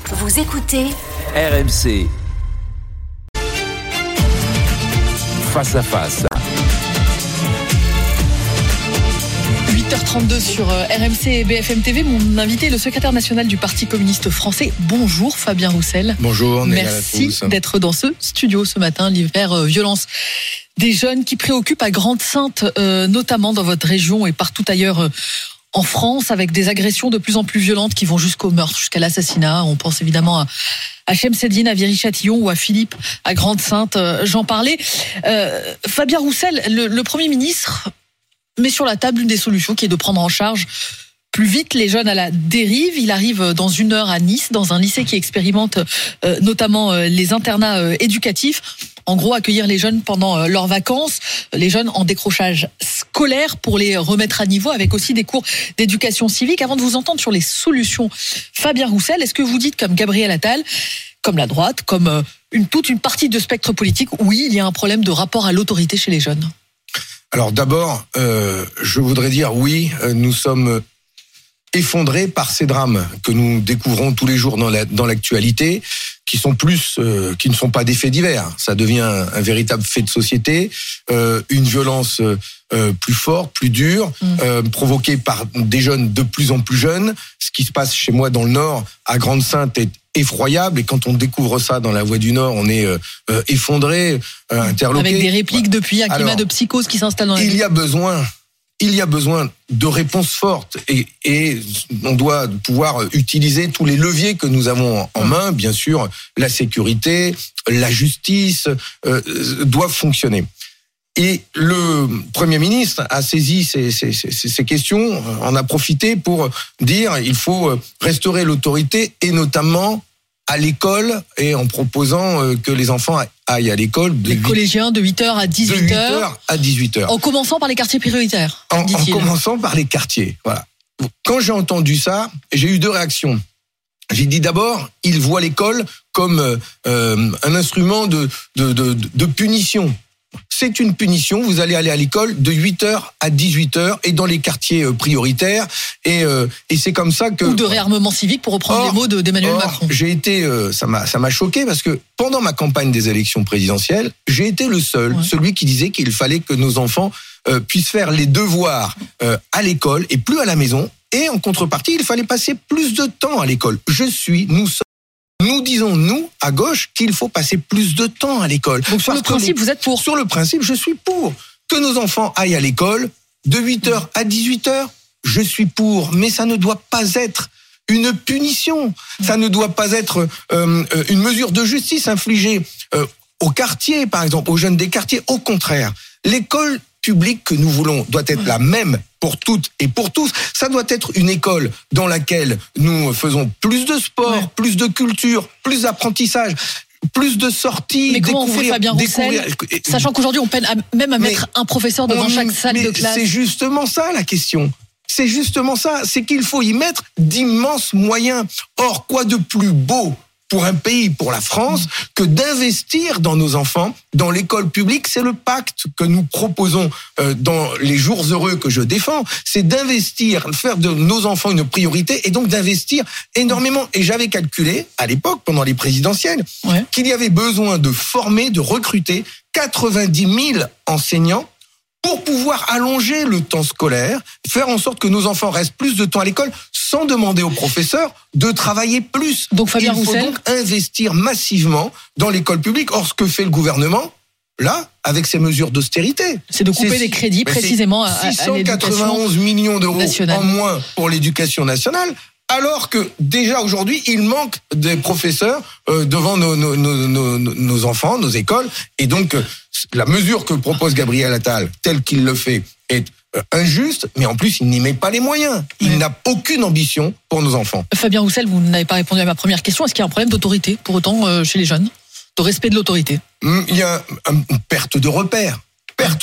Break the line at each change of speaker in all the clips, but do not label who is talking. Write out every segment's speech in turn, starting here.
Vous écoutez
RMC. Face à face.
8h32 sur RMC et BFM TV. Mon invité est le secrétaire national du Parti communiste français. Bonjour Fabien Roussel.
Bonjour.
Merci d'être dans ce studio ce matin. L'hiver violence des jeunes qui préoccupe à Grande-Synthe, notamment dans votre région et partout ailleurs en France, avec des agressions de plus en plus violentes qui vont jusqu'au meurtre, jusqu'à l'assassinat. On pense évidemment à Chemseddine, à Viry-Châtillon ou à Philippe, à Grande-Synthe. J'en parlais. Fabien Roussel, le Premier ministre met sur la table une des solutions qui est de prendre en charge plus vite les jeunes à la dérive. Il arrive dans 1 heure à Nice, dans un lycée qui expérimente notamment les internats éducatifs. En gros, accueillir les jeunes pendant leurs vacances, les jeunes en décrochage scolaire pour les remettre à niveau, avec aussi des cours d'éducation civique. Avant de vous entendre sur les solutions, Fabien Roussel, est-ce que vous dites comme Gabriel Attal, comme la droite, comme toute une partie de spectre politique, oui, il y a un problème de rapport à l'autorité chez les jeunes ?
Alors d'abord, je voudrais dire oui, nous sommes effondrés par ces drames que nous découvrons tous les jours dans l'actualité, qui ne sont pas des faits divers. Ça devient un véritable fait de société, une violence plus forte, plus dure, provoquée par des jeunes de plus en plus jeunes. Ce qui se passe chez moi dans le Nord, à Grande-Synthe, est effroyable. Et quand on découvre ça dans la Voix du Nord, on est effondré, interloqué.
Avec des répliques depuis, un climat de psychose qui s'installe dans la ville.
Il y a besoin de réponses fortes et on doit pouvoir utiliser tous les leviers que nous avons en main. Bien sûr, la sécurité, la justice doivent fonctionner. Et le Premier ministre a saisi ces questions, en a profité pour dire il faut restaurer l'autorité et notamment à l'école et en proposant que les enfants aillent à l'école.
Les collégiens de 8h à 18h.
De 8h à 18h.
En commençant par les quartiers prioritaires.
En commençant par les quartiers, voilà. Quand j'ai entendu ça, j'ai eu 2 réactions. J'ai dit d'abord, il voit l'école comme un instrument de punition. C'est une punition, vous allez aller à l'école de 8h à 18h et dans les quartiers prioritaires et c'est comme ça que...
Ou de réarmement civique pour reprendre les mots d'Emmanuel Macron.
J'ai été, ça m'a choqué parce que pendant ma campagne des élections présidentielles, j'ai été le seul, celui qui disait qu'il fallait que nos enfants puissent faire les devoirs à l'école et plus à la maison et en contrepartie, il fallait passer plus de temps à l'école. Nous disons, nous, à gauche, qu'il faut passer plus de temps à l'école.
Donc sur le principe, vous êtes pour ?
Sur le principe, je suis pour. Que nos enfants aillent à l'école de 8h à 18h, je suis pour. Mais ça ne doit pas être une punition. Ça ne doit pas être une mesure de justice infligée au quartier, par exemple, aux jeunes des quartiers. Au contraire, l'école publique que nous voulons doit être la même pour toutes et pour tous. Ça doit être une école dans laquelle nous faisons plus de sport, plus de culture, plus d'apprentissage, plus de sorties.
Mais comment on fait, Fabien Roussel, sachant qu'aujourd'hui on peine à mettre un professeur devant chaque salle de classe ?
C'est justement ça la question. C'est justement ça. C'est qu'il faut y mettre d'immenses moyens. Or, quoi de plus beau pour un pays, pour la France, que d'investir dans nos enfants, dans l'école publique. C'est le pacte que nous proposons dans les jours heureux que je défends. C'est d'investir, faire de nos enfants une priorité et donc d'investir énormément. Et j'avais calculé, à l'époque, pendant les présidentielles, qu'il y avait besoin de former, de recruter 90 000 enseignants pour pouvoir allonger le temps scolaire, faire en sorte que nos enfants restent plus de temps à l'école sans demander aux professeurs de travailler plus.
Donc Fabien
Il faut
Roussel,
donc investir massivement dans l'école publique. Or, ce que fait le gouvernement, là, avec ses mesures d'austérité,
c'est de couper des crédits précisément à l'éducation
691 millions d'euros
nationale.
En moins pour l'éducation nationale, alors que déjà aujourd'hui, il manque des professeurs devant nos enfants, nos écoles. Et donc, la mesure que propose Gabriel Attal, telle qu'il le fait, est injuste, mais en plus, il n'y met pas les moyens. Il n'a aucune ambition pour nos enfants.
Fabien Roussel, vous n'avez pas répondu à ma première question. Est-ce qu'il y a un problème d'autorité, pour autant, chez les jeunes ? De respect de l'autorité ?
Il y a une perte de repères. Perte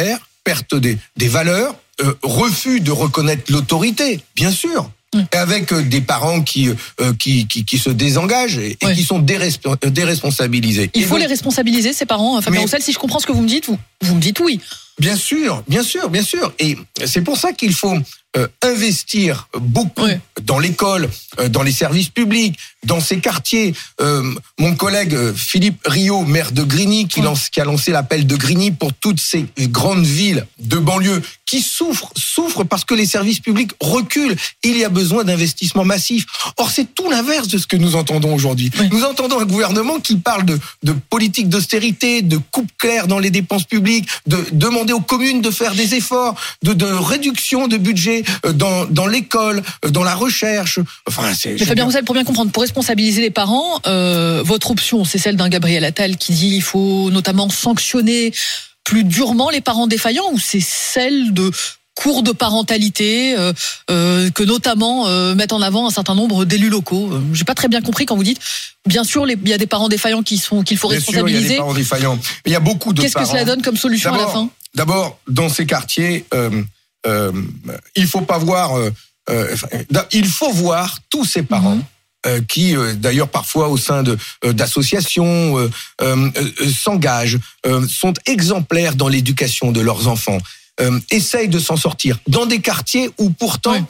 des valeurs, refus de reconnaître l'autorité, bien sûr. Avec des parents qui se désengagent et qui sont déresponsabilisés.
Il faut les responsabiliser, ces parents, Fabien Roussel. Si je comprends ce que vous me dites, vous me dites oui.
Bien sûr. Et c'est pour ça qu'il faut investir beaucoup dans l'école, dans les services publics, dans ces quartiers. Mon collègue Philippe Rio, maire de Grigny, qui a lancé l'appel de Grigny pour toutes ces grandes villes de banlieue qui souffrent parce que les services publics reculent. Il y a besoin d'investissements massifs. Or, c'est tout l'inverse de ce que nous entendons aujourd'hui. Oui. Nous entendons un gouvernement qui parle de politique d'austérité, de coupe claire dans les dépenses publiques, de demander aux communes de faire des efforts, de réduction de budget dans l'école, dans la recherche. Enfin,
Mais Fabien Roussel, pour bien comprendre, pour responsabiliser les parents, votre option, c'est celle d'un Gabriel Attal qui dit qu'il faut notamment sanctionner plus durement les parents défaillants, ou c'est celle de cours de parentalité que notamment mettent en avant un certain nombre d'élus locaux? J'ai pas très bien compris quand vous dites, bien sûr, il y a des parents défaillants qu'il faut responsabiliser.
Sûr, il y a des parents défaillants. Il y a beaucoup de
Qu'est-ce
parents.
que cela donne comme solution à la fin?
D'abord, dans ces quartiers, il faut pas voir. Il faut voir tous ces parents. Qui d'ailleurs parfois au sein d'associations s'engagent, sont exemplaires dans l'éducation de leurs enfants, essayent de s'en sortir dans des quartiers où pourtant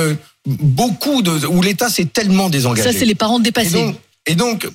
où l'État s'est tellement désengagé.
Ça, c'est les parents dépassés.
Et donc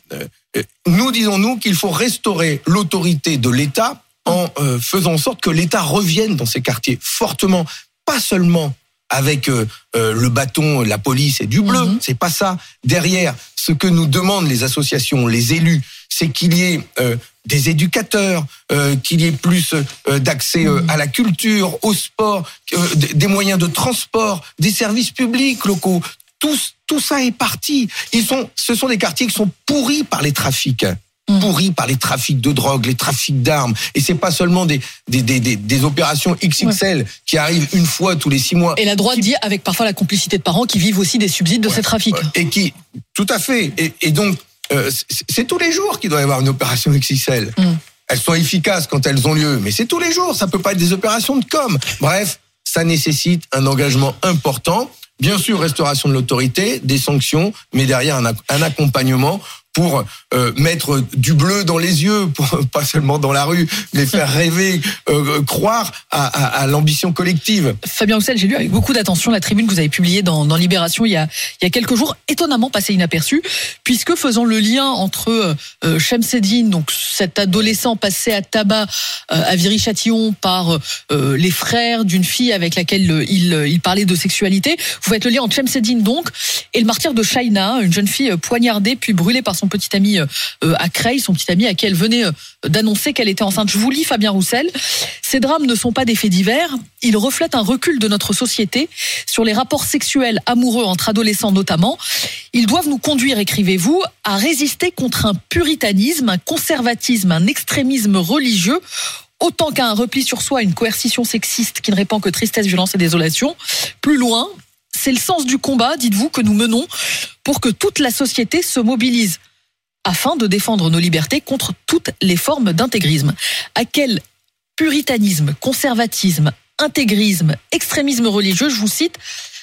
nous qu'il faut restaurer l'autorité de l'État en faisant en sorte que l'État revienne dans ces quartiers fortement, pas seulement avec le bâton, la police et du bleu, c'est pas ça. Derrière, ce que nous demandent les associations, les élus, c'est qu'il y ait des éducateurs, qu'il y ait plus d'accès à la culture, au sport, des moyens de transport, des services publics locaux. Tout ça est parti. Ce sont des quartiers qui sont pourris par les trafics. Pourris par les trafics de drogue, les trafics d'armes. Et c'est pas seulement des opérations XXL qui arrivent une fois tous les 6 mois.
Et la droite dit, avec parfois la complicité de parents qui vivent aussi des subsides de ces trafics.
Et tout à fait. Et donc, c'est tous les jours qu'il doit y avoir une opération XXL. Elles sont efficaces quand elles ont lieu, mais c'est tous les jours. Ça peut pas être des opérations de com. Bref, ça nécessite un engagement important. Bien sûr, restauration de l'autorité, des sanctions, mais derrière un accompagnement pour mettre du bleu dans les yeux, pas seulement dans la rue, mais faire rêver, croire à l'ambition collective.
Fabien Roussel, j'ai lu avec beaucoup d'attention la tribune que vous avez publiée dans Libération il y a quelques jours, étonnamment passée inaperçue, puisque faisant le lien entre Chemseddine, donc cet adolescent passé à tabac à Viry-Châtillon par les frères d'une fille avec laquelle il parlait de sexualité, vous faites le lien entre Chemseddine donc et le martyr de Shaina, une jeune fille poignardée puis brûlée par son petit ami à Creil, son petit ami à qui elle venait d'annoncer qu'elle était enceinte. Je vous lis Fabien Roussel. Ces drames ne sont pas des faits divers, ils reflètent un recul de notre société sur les rapports sexuels amoureux entre adolescents notamment. Ils doivent nous conduire, écrivez-vous, à résister contre un puritanisme, un conservatisme, un extrémisme religieux, autant qu'à un repli sur soi, une coercition sexiste qui ne répand que tristesse, violence et désolation. Plus loin, c'est le sens du combat, dites-vous, que nous menons pour que toute la société se mobilise afin de défendre nos libertés contre toutes les formes d'intégrisme. À quel puritanisme, conservatisme, intégrisme, extrémisme religieux, je vous cite,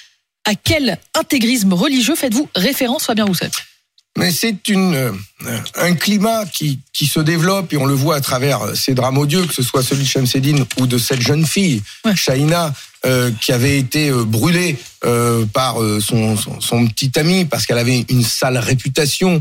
à quel intégrisme religieux faites-vous référence, Fabien Roussel?
Mais c'est un climat qui se développe et on le voit à travers ces drames odieux, que ce soit celui de Chemseddine ou de cette jeune fille, Shaina, qui avait été brûlée par son petit ami parce qu'elle avait une sale réputation,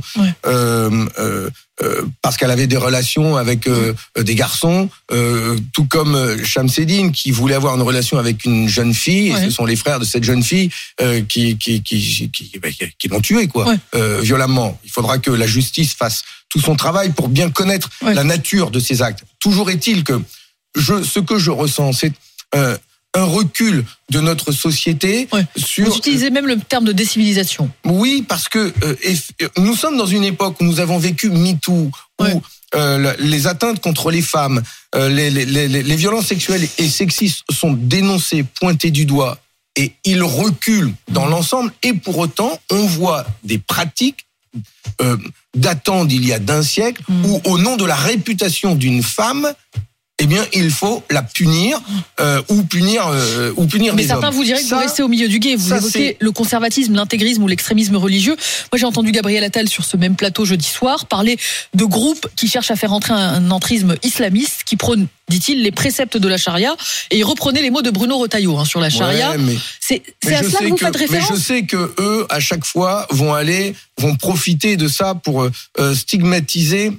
parce qu'elle avait des relations avec des garçons, tout comme Chemseddine qui voulait avoir une relation avec une jeune fille, et ce sont les frères de cette jeune fille qui l'ont tuée violemment. Il faudra que la justice fasse tout son travail pour bien connaître la nature de ces actes. Toujours est-il que ce que je ressens, c'est un recul de notre société sur...
Vous utilisez même le terme de décivilisation.
Oui, parce que nous sommes dans une époque où nous avons vécu MeToo, où les atteintes contre les femmes, les violences sexuelles et sexistes sont dénoncées, pointées du doigt, et ils reculent dans l'ensemble, et pour autant, on voit des pratiques datant d'il y a d'un siècle, où au nom de la réputation d'une femme, eh bien, il faut la punir ou punir
Mais
les
certains
hommes.
vous diraient que
Ça,
vous restez au milieu du gué. Vous
ça,
évoquez
c'est-
le conservatisme, l'intégrisme ou l'extrémisme religieux. Moi, j'ai entendu Gabriel Attal sur ce même plateau jeudi soir parler de groupes qui cherchent à faire entrer un entrisme islamiste qui prône, dit-il, les préceptes de la charia. Et il reprenait les mots de Bruno Retailleau sur la charia.
Ouais, mais
C'est
Mais
à
je
cela
sais
que vous faites référence.
Mais je sais que eux, à chaque fois, vont profiter de ça pour stigmatiser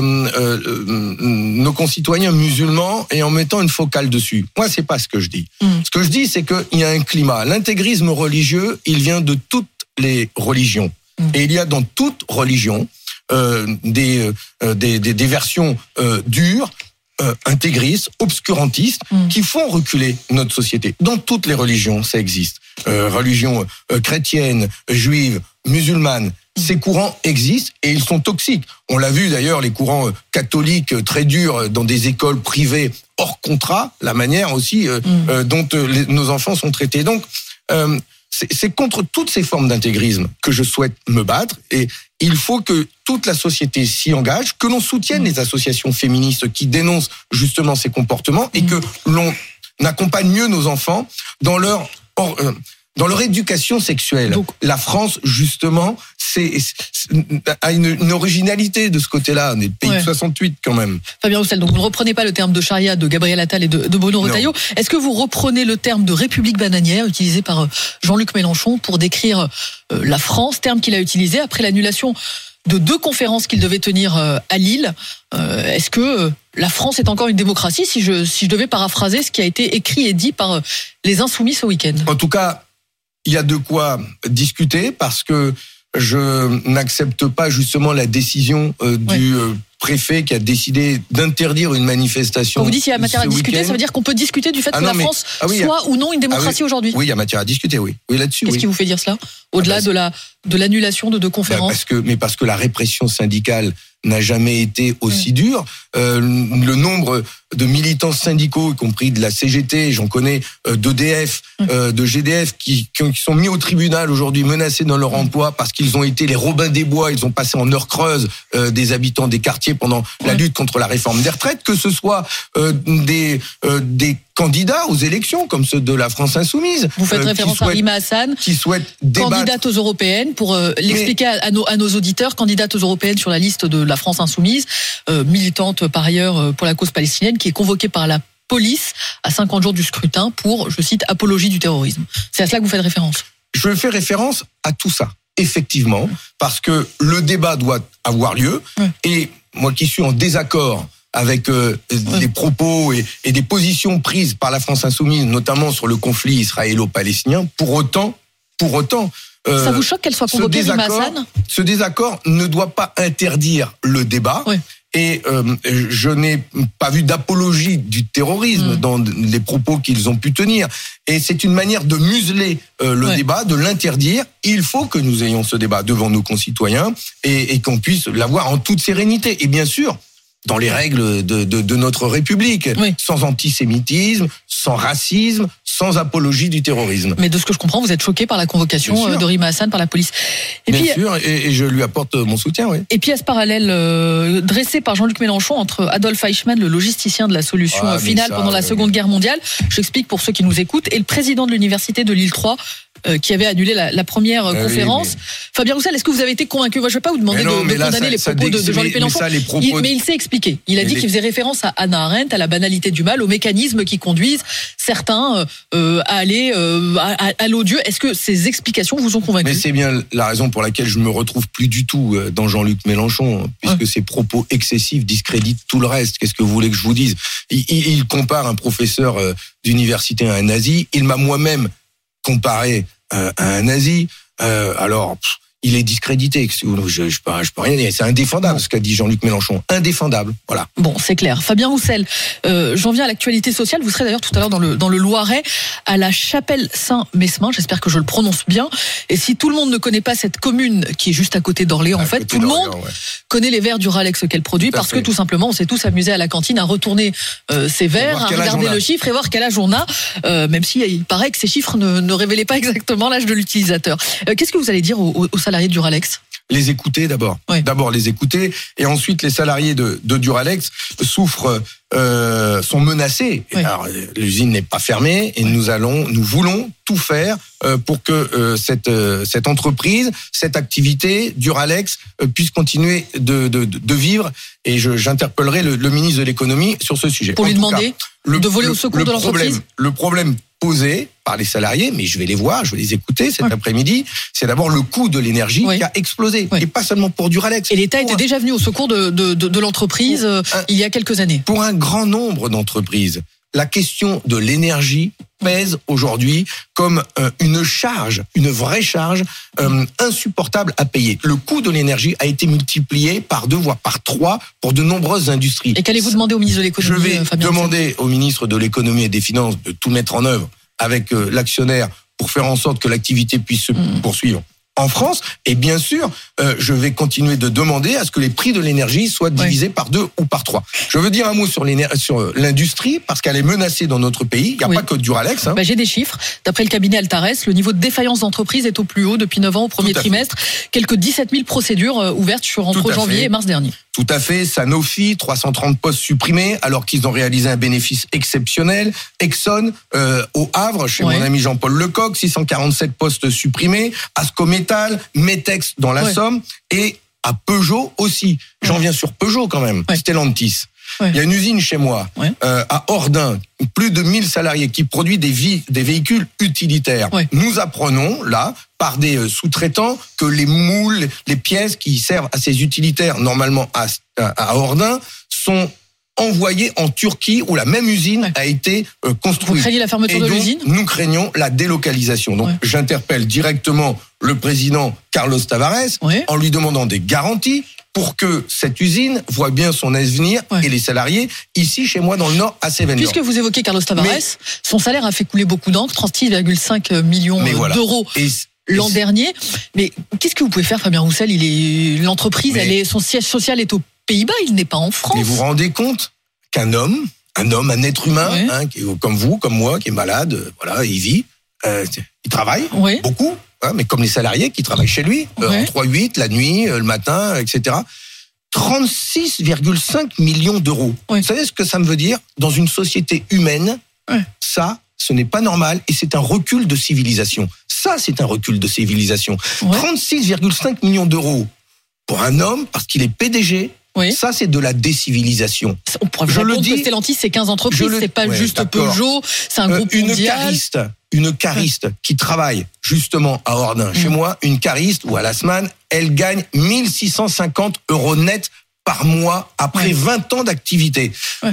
nos concitoyens musulmans et en mettant une focale dessus. Moi, c'est pas ce que je dis. Ce que je dis, c'est qu'il y a un climat. L'intégrisme religieux, il vient de toutes les religions. Et il y a dans toute religion des versions dures, intégristes, obscurantistes, qui font reculer notre société. Dans toutes les religions, ça existe. Religion chrétienne, juive, musulmane, ces courants existent et ils sont toxiques. On l'a vu d'ailleurs, les courants catholiques très durs dans des écoles privées hors contrat, la manière aussi dont nos enfants sont traités. Donc, c'est contre toutes ces formes d'intégrisme que je souhaite me battre et il faut que toute la société s'y engage, que l'on soutienne les associations féministes qui dénoncent justement ces comportements et que l'on accompagne mieux nos enfants dans leur éducation sexuelle.
Donc,
la France, justement, a une originalité de ce côté-là. On est le pays de 68 quand même.
Fabien Roussel, donc vous ne reprenez pas le terme de charia de Gabriel Attal et de Bruno Retailleau. Est-ce que vous reprenez le terme de république bananière utilisé par Jean-Luc Mélenchon pour décrire la France, terme qu'il a utilisé après l'annulation de 2 conférences qu'il devait tenir à Lille? Est-ce que la France est encore une démocratie, si je devais paraphraser ce qui a été écrit et dit par les Insoumis ce week-end?
En tout cas, il y a de quoi discuter parce que je n'accepte pas justement la décision du préfet qui a décidé d'interdire une manifestation.
Quand vous dites qu'il y a matière à discuter, ça veut dire qu'on peut discuter du fait que la France soit ou non une démocratie aujourd'hui?
Oui, il y a matière à discuter, oui. Oui, là-dessus.
Qu'est-ce qui vous fait dire cela? Au-delà de l'annulation de 2 conférences?
Parce que la répression syndicale n'a jamais été aussi dure. Le nombre de militants syndicaux, y compris de la CGT, j'en connais, d'EDF, de GDF, qui sont mis au tribunal aujourd'hui, menacés dans leur emploi parce qu'ils ont été les Robins des Bois, ils ont passé en heure creuse des habitants des quartiers pendant la lutte contre la réforme des retraites, que ce soit des candidats aux élections, comme ceux de la France Insoumise.
Vous faites référence à Rima Hassan,
qui souhaitent débattre.
Candidate aux européennes, pour l'expliquer à nos auditeurs, candidate aux européennes sur la liste de la France Insoumise, militante par ailleurs pour la cause palestinienne, qui est convoquée par la police à 50 jours du scrutin pour, je cite, apologie du terrorisme. C'est à cela que vous faites référence? Je
fais référence à tout ça, effectivement, parce que le débat doit avoir lieu, et moi qui suis en désaccord avec des propos et des positions prises par la France Insoumise, notamment sur le conflit israélo-palestinien, pour autant,
ça vous choque qu'elle soit convoquée, Rima Hassan?
Ce désaccord ne doit pas interdire le débat. Et je n'ai pas vu d'apologie du terrorisme dans les propos qu'ils ont pu tenir. Et c'est une manière de museler le débat, de l'interdire. Il faut que nous ayons ce débat devant nos concitoyens et qu'on puisse l'avoir en toute sérénité. Et bien sûr, dans les règles de notre République, sans antisémitisme, sans racisme, sans apologie du terrorisme.
Mais de ce que je comprends, vous êtes choqué par la convocation de Rima Hassan par la police.
Bien sûr, et je lui apporte mon soutien, oui.
Et pièce parallèle dressée par Jean-Luc Mélenchon entre Adolphe Eichmann, le logisticien de la solution finale pendant la Seconde Guerre mondiale, j'explique pour ceux qui nous écoutent, et le président de l'université de Lille 3, qui avait annulé la première conférence. Fabien Roussel, est-ce que vous avez été convaincu? Moi, je ne vais pas vous demander de condamner les propos de Jean-Luc Mélenchon. Mais il s'est expliqué. Il a dit qu'il faisait référence à Hannah Arendt, à la banalité du mal, aux mécanismes qui conduisent certains à aller à l'odieux. Est-ce que ces explications vous ont convaincu?
Mais c'est bien la raison pour laquelle je ne me retrouve plus du tout dans Jean-Luc Mélenchon, puisque ses propos excessifs discréditent tout le reste. Qu'est-ce que vous voulez que je vous dise? Il compare un professeur d'université à un nazi. Il m'a moi-même comparé à un nazi, alors il est discrédité. Je peux rien dire. C'est indéfendable ce qu'a dit Jean-Luc Mélenchon. Indéfendable. Voilà.
Bon, c'est clair. Fabien Roussel, j'en viens à l'actualité sociale. Vous serez d'ailleurs tout à l'heure dans le Loiret, à la Chapelle-Saint-Mesmin. J'espère que je le prononce bien. Et si tout le monde ne connaît pas cette commune qui est juste à côté d'Orléans, en fait, tout le monde connaît les verres du Ralex qu'elle produit parce que tout simplement, on s'est tous amusés à la cantine à retourner ces verres, à regarder le chiffre et voir quel âge on a, même si il paraît que ces chiffres ne révélaient pas exactement l'âge de l'utilisateur. Qu'est-ce que vous allez dire aux salariés du Ralex?
les écouter d'abord.
Oui.
D'abord les écouter, et ensuite les salariés de Duralex souffrent, sont menacés.
Oui.
Alors, l'usine n'est pas fermée, et nous voulons tout faire pour que cette entreprise, cette activité Duralex puisse continuer de vivre. Et j'interpellerai le ministre de l'économie sur ce sujet.
Pour lui demander de voler au
le
secours de l'entreprise.
Le problème posé par les salariés, mais je vais les voir, je vais les écouter cet après-midi, c'est d'abord le coût de l'énergie qui a explosé. Et pas seulement pour Duralex.
Et l'État était déjà venu au secours de l'entreprise il y a quelques années.
Pour un grand nombre d'entreprises, la question de l'énergie pèse aujourd'hui comme une charge, une vraie charge insupportable à payer. Le coût de l'énergie a été multiplié par 2 voire par 3 pour de nombreuses industries.
Et qu'allez-vous demander au ministre de l'économie?
Je vais demander au ministre de l'économie et des finances de tout mettre en œuvre avec l'actionnaire pour faire en sorte que l'activité puisse se poursuivre en France. Et bien sûr, je vais continuer de demander à ce que les prix de l'énergie soient divisés par 2 ou par 3. Je veux dire un mot sur l'industrie, parce qu'elle est menacée dans notre pays. Il n'y a pas que Duralex. Hein.
J'ai des chiffres. D'après le cabinet Altares, le niveau de défaillance d'entreprise est au plus haut depuis 9 ans au premier trimestre. Quelques 17 000 procédures ouvertes entre janvier et mars dernier.
Tout à fait. Sanofi, 330 postes supprimés alors qu'ils ont réalisé un bénéfice exceptionnel. Exxon, au Havre, chez mon ami Jean-Paul Lecoq, 647 postes supprimés. Ascométal, Metex dans la Somme, et à Peugeot aussi. J'en viens sur Peugeot quand même. Stellantis. Il y a une usine chez moi, à Ordin, plus de 1000 salariés qui produit des véhicules utilitaires. Nous apprenons, là, par des sous-traitants, que les moules, les pièces qui servent à ces utilitaires, normalement à Ordin, sont envoyées en Turquie, où la même usine a été construite.
Vous craignez la fermeture de l'usine ?
Nous craignons la délocalisation. Donc, j'interpelle directement le président Carlos Tavares en lui demandant des garanties pour que cette usine voit bien son avenir et les salariés ici, chez moi, dans le Nord, à Cévennes.
Puisque vous évoquez Carlos Tavares, son salaire a fait couler beaucoup d'encre, 36,5 millions d'euros l'an dernier. Mais qu'est-ce que vous pouvez faire, Fabien Roussel ? L'entreprise, son siège social est aux Pays-Bas, il n'est pas en France.
Mais vous vous rendez compte qu'un homme, un être humain, qui est comme vous, comme moi, qui est malade, il vit, il travaille beaucoup. Mais comme les salariés qui travaillent chez lui, en 3-8, la nuit, le matin, etc. 36,5 millions d'euros. Vous savez ce que ça me veut dire ? Dans une société humaine, ça, ce n'est pas normal, et c'est un recul de civilisation. Ça, c'est un recul de civilisation. 36,5 millions d'euros pour un homme, parce qu'il est PDG, ça, c'est de la décivilisation.
On pourrait vous répondre que Stellantis, c'est 15 entreprises, c'est pas juste Peugeot, c'est un groupe mondial.
Une cariste qui travaille justement à Ordin, chez moi, une cariste ou à la semaine, elle gagne 1650 € net par mois après 20 ans d'activité.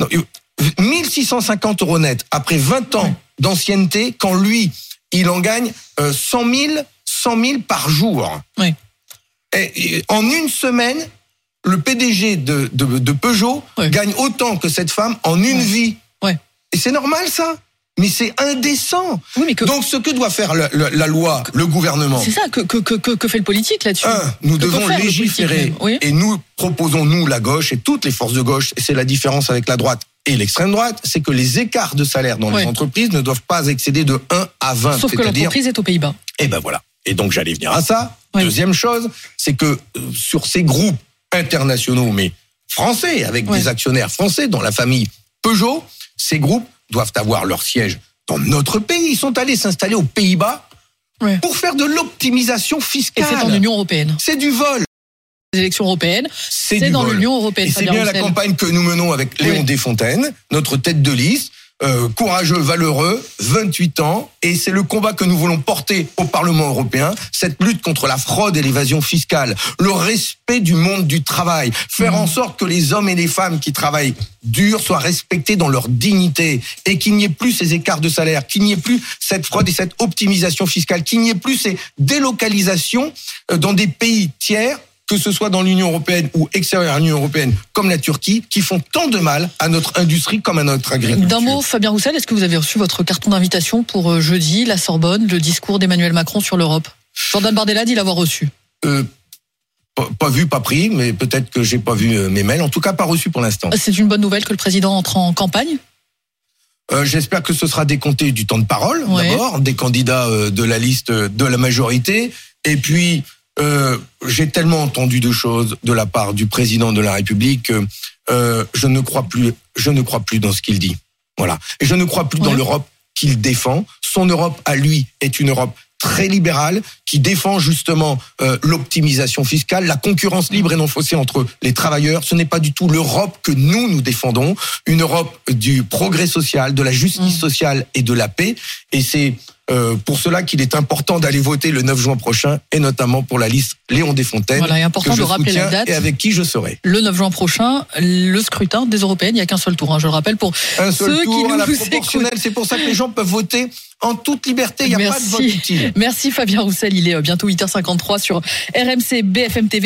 1650 € net après 20 ans d'ancienneté, quand lui, il en gagne 100 000 par jour. Et en une semaine, le PDG de Peugeot gagne autant que cette femme en une vie. Et c'est normal, ça ? Mais c'est indécent. Donc, ce que doit faire la loi, le gouvernement...
C'est ça, que fait le politique là-dessus ?
Nous devons légiférer. Et nous proposons, nous, la gauche et toutes les forces de gauche, et c'est la différence avec la droite et l'extrême droite, c'est que les écarts de salaire dans les entreprises ne doivent pas excéder de 1 à 20.
Sauf que l'entreprise est aux Pays-Bas.
Et ben voilà. Et donc, j'allais venir à ça. Deuxième chose, c'est que sur ces groupes internationaux, mais français, avec des actionnaires français dans la famille Peugeot, ces groupes doivent avoir leur siège dans notre pays. Ils sont allés s'installer aux Pays-Bas pour faire de l'optimisation fiscale.
Et c'est dans l'Union européenne.
C'est du vol.
Les élections européennes, c'est dans l'Union européenne.
Et c'est bien la campagne que nous menons avec Léon Desfontaines, notre tête de liste, courageux, valeureux, 28 ans, et c'est le combat que nous voulons porter au Parlement européen, cette lutte contre la fraude et l'évasion fiscale, le respect du monde du travail, faire en sorte que les hommes et les femmes qui travaillent dur soient respectés dans leur dignité, et qu'il n'y ait plus ces écarts de salaire, qu'il n'y ait plus cette fraude et cette optimisation fiscale, qu'il n'y ait plus ces délocalisations dans des pays tiers, que ce soit dans l'Union européenne ou extérieur à l'Union européenne, comme la Turquie, qui font tant de mal à notre industrie comme à notre agriculture.
D'un mot, Fabien Roussel, est-ce que vous avez reçu votre carton d'invitation pour jeudi, la Sorbonne, le discours d'Emmanuel Macron sur l'Europe ? Jordan Bardella dit l'avoir reçu.
Pas vu, pas pris, mais peut-être que j'ai pas vu mes mails. En tout cas, pas reçu pour l'instant.
C'est une bonne nouvelle que le président entre en campagne ?
J'espère que ce sera décompté du temps de parole, d'abord, des candidats de la liste de la majorité, et puis j'ai tellement entendu de choses de la part du président de la République que je ne crois plus dans ce qu'il dit. Voilà. Et je ne crois plus dans l'Europe qu'il défend. Son Europe à lui est une Europe très libérale qui défend justement l'optimisation fiscale, la concurrence libre et non faussée entre les travailleurs. Ce n'est pas du tout l'Europe que nous défendons, une Europe du progrès social, de la justice sociale et de la paix. Et c'est pour cela qu'il est important d'aller voter le 9 juin prochain, et notamment pour la liste Léon Desfontaines,
voilà, important
que je
de rappeler
soutiens
la date.
Et avec qui je serai.
Le 9 juin prochain, le scrutin des européennes, il n'y a qu'un seul tour, je le rappelle, pour
un seul
ceux
tour
qui nous
à la
écoutent.
proportionnelle. C'est pour ça que les gens peuvent voter en toute liberté. Il n'y a pas de vote utile.
Merci Fabien Roussel, il est bientôt 8h53 sur RMC BFM TV.